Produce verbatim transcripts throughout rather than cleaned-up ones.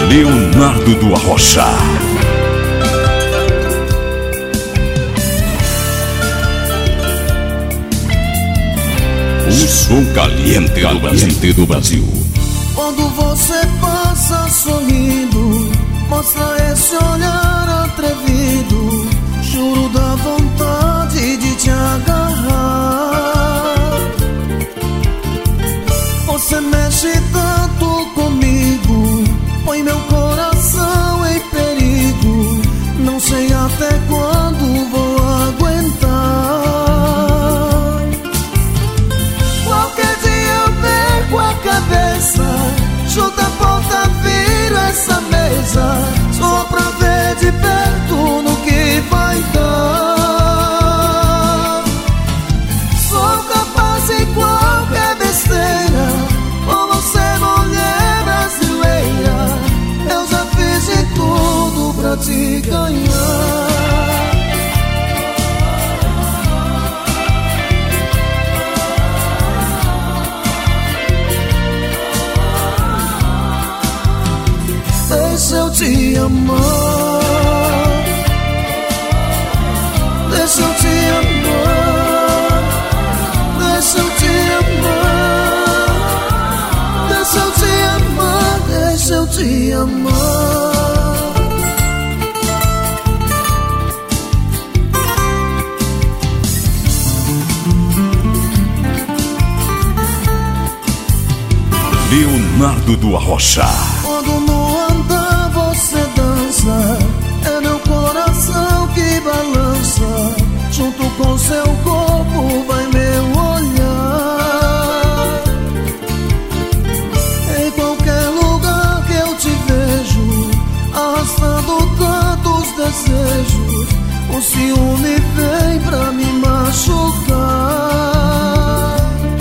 Leonardo do Arrocha. O som caliente do Brasil, do Brasil. Quando você passa sorrindo, mostra esse olhar atrevido, juro da vontade de te agarrar. Você mexe tanto comigo, põe meu coração em perigo. Não sei até quando vou aguentar. Qualquer dia eu perco a cabeça, chuta a porta, viro essa mesa, só pra ver de perto no que vai dar. Sou capaz de qualquer besteira, por você, mulher brasileira. Eu já fiz de tudo pra te ganhar. Deixa eu te amar, deixa eu te amar, deixa eu te amar, deixa eu te amar, deixa eu te amar. Leonardo do Arrocha. Quando no andar você dança, é meu coração que balança. Junto com seu corpo vai meu olhar. Em qualquer lugar que eu te vejo, arrastando tantos desejos, o ciúme vem pra me machucar.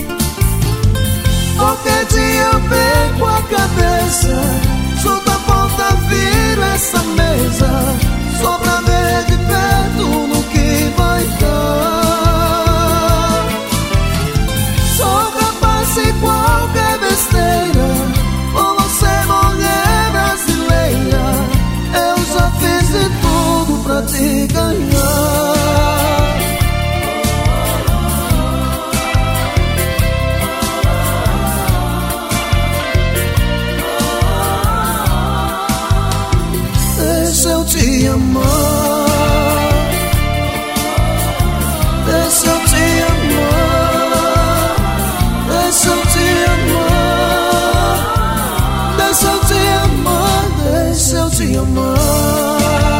Qualquer dia eu perco a cabeça, chuta a porta, viro essa mesa, só pra ver de perto no que vai dar. Sou capaz de qualquer besteira, por você, mulher brasileira. Eu já fiz de tudo pra te ganhar. Deixa eu te amar, deixa eu te amar, deixa eu te amar, deixa eu te amar, deixa eu te amar,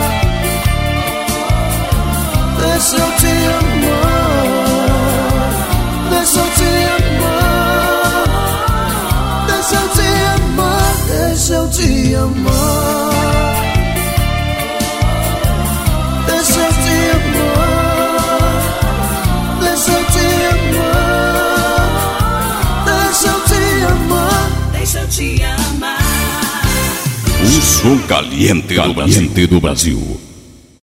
deixa eu te amar, deixa eu te amar, deixa eu te amar, deixa eu te amar. Deixa eu te amar, deixa eu te amar, deixa eu te amar, deixa eu te amar. O som caliente do Brasil, do Brasil.